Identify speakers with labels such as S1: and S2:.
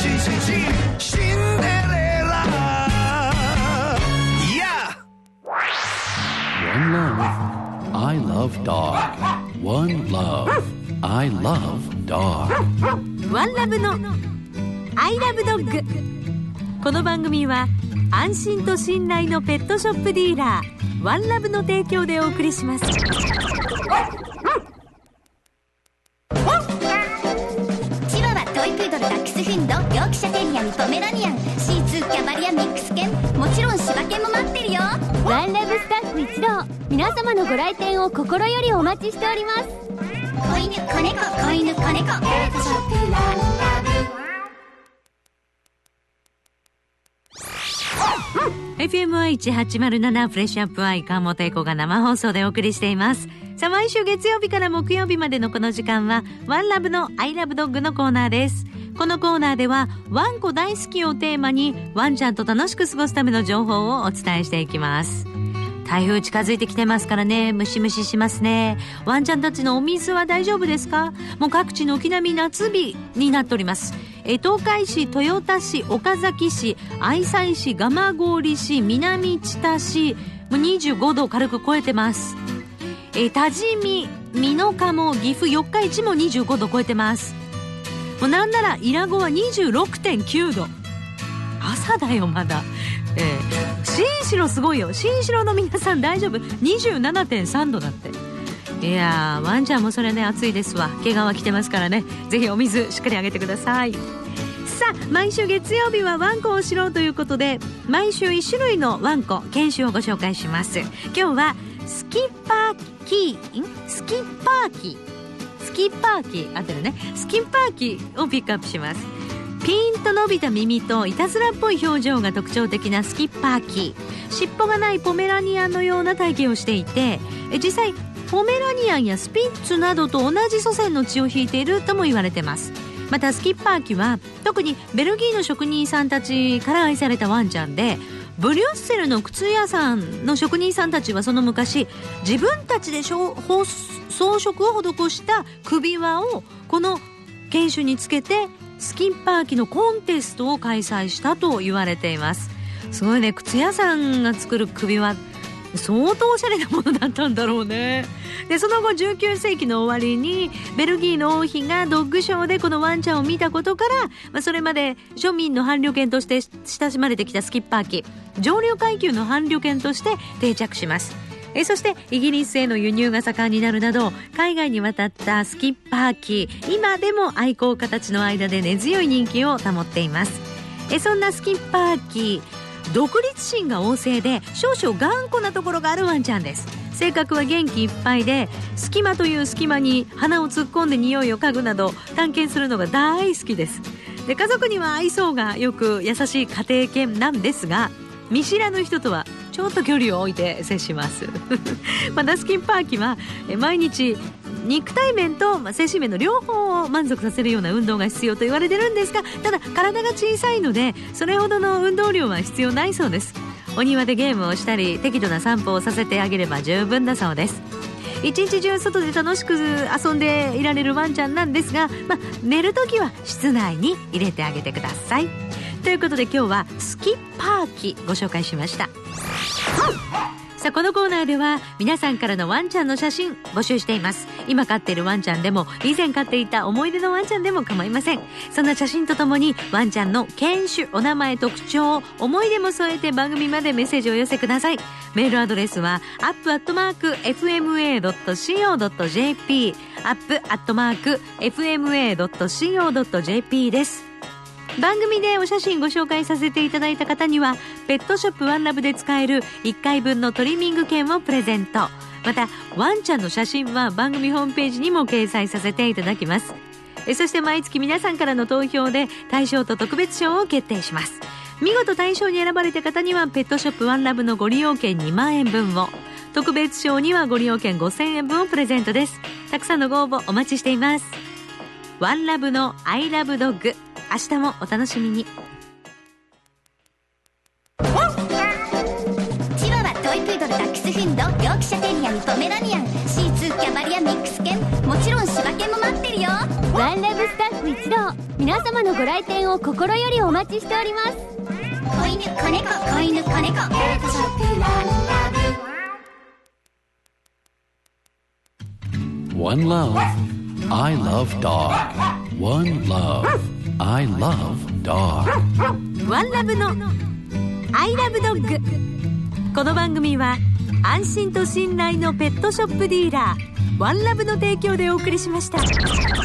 S1: シンデレラ Yeah!
S2: One love, I love dog. One love, I love dog.
S3: ワンラブのアイラブドッグ。この番組は安心と信頼のペットショップディーラーワンラブの提供でお送りします。
S4: チワワ、トイプードル、ダックスフンド、ヨークシャテリアン、ポメラニアン、シーツー、キャバリア、ミックス犬、もちろん柴犬も待ってるよ。
S5: ワンラブスタッフ一同、皆様のご来店を心よりお待ちしております。
S4: 子犬、子猫、子犬、子猫、ペットショップワンラブ。
S3: FMI1807 フレッシュアップアイ川本恵子が生放送でお送りしています。さあ、毎週月曜日から木曜日までのこの時間はワンラブのアイラブドッグのコーナーです。このコーナーではワンコ大好きをテーマにワンちゃんと楽しく過ごすための情報をお伝えしていきます。台風近づいてきてますからね、ムシムシしますね。ワンちゃんたちのお水は大丈夫ですか？もう各地の軒並み夏日になっております。東海市、豊田市、岡崎市、愛西市、蒲郡市、南知多市、もう25度を軽く超えてます。多治見、美濃加茂、岐阜、四日市も25度超えてます。もうなんなら伊良湖は 26.9 度。朝だよまだ。新城すごいよ。新城の皆さん大丈夫？ 27.3 度だって。いやー、ワンちゃんもそれね、暑いですわ。毛皮着てますからね、ぜひお水しっかりあげてください。さあ、毎週月曜日はワンコを知ろうということで、毎週1種類のワンコ犬種をご紹介します。今日はスキッパーキー合ってるね。スキッパーキーをピックアップします。ピーンと伸びた耳といたずらっぽい表情が特徴的なスキッパーキー。尻尾がないポメラニアンのような体型をしていて、実際ポメラニアンやスピッツなどと同じ祖先の血を引いているとも言われています。またスキッパーキは特にベルギーの職人さんたちから愛されたワンちゃんで、ブリュッセルの靴屋さんの職人さんたちはその昔、自分たちで装飾を施した首輪をこの犬種につけてスキッパーキのコンテストを開催したと言われています。すごいね、靴屋さんが作る首輪、相当おしゃれなものだったんだろうね。で、その後19世紀の終わりにベルギーの王妃がドッグショーでこのワンちゃんを見たことから、それまで庶民の伴侶犬として親しまれてきたスキッパーキ、上流階級の伴侶犬として定着します。そしてイギリスへの輸入が盛んになるなど、海外に渡ったスキッパーキ、今でも愛好家たちの間で根強い人気を保っています。そんなスキッパーキ、独立心が旺盛で少々頑固なところがあるワンちゃんです。性格は元気いっぱいで、隙間という隙間に鼻を突っ込んで匂いを嗅ぐなど探検するのが大好きです。で、家族には愛想がよく優しい家庭犬なんですが、見知らぬ人とはちょっと距離を置いて接しますまたスキッパーキは毎日肉体面と精神面の両方を満足させるような運動が必要と言われてるんですが、ただ体が小さいのでそれほどの運動量は必要ないそうです。お庭でゲームをしたり適度な散歩をさせてあげれば十分だそうです。一日中外で楽しく遊んでいられるワンちゃんなんですが、寝るときは室内に入れてあげてください。ということで今日はスキッパーキご紹介しました。さあ、このコーナーでは皆さんからのワンちゃんの写真募集しています。今飼っているワンちゃんでも以前飼っていた思い出のワンちゃんでも構いません。そんな写真とともにワンちゃんの犬種、お名前、特徴、思い出も添えて番組までメッセージをお寄せください。メールアドレスは up@fma.co.jp up@fma.co.jp です。番組でお写真ご紹介させていただいた方にはペットショップワンラブで使える1回分のトリミング券をプレゼント。またワンちゃんの写真は番組ホームページにも掲載させていただきます。そして毎月皆さんからの投票で大賞と特別賞を決定します。見事大賞に選ばれた方にはペットショップワンラブのご利用券2万円分を、特別賞にはご利用券5000円分をプレゼントです。たくさんのご応募お待ちしています。ワンラブのアイラブドッグ、明日もお楽しみに。
S4: チワワ、トイプードル、ダックスフンド、ヨークシャテリアン、ポメラニアン、シーツー、キャバリア、ミックス犬、もちろん柴犬も待ってるよ。
S5: ワンラブスタッフ一同、 皆様のご来店を心よりお待ちしております。
S4: 子犬子猫子犬子猫ペットショップワンラブ
S2: One love. I love dog. One love. I love dog.
S3: ワンラブのアイラブドッグ。この番組は安心と信頼のペットショップディーラーワンラブの提供でお送りしました。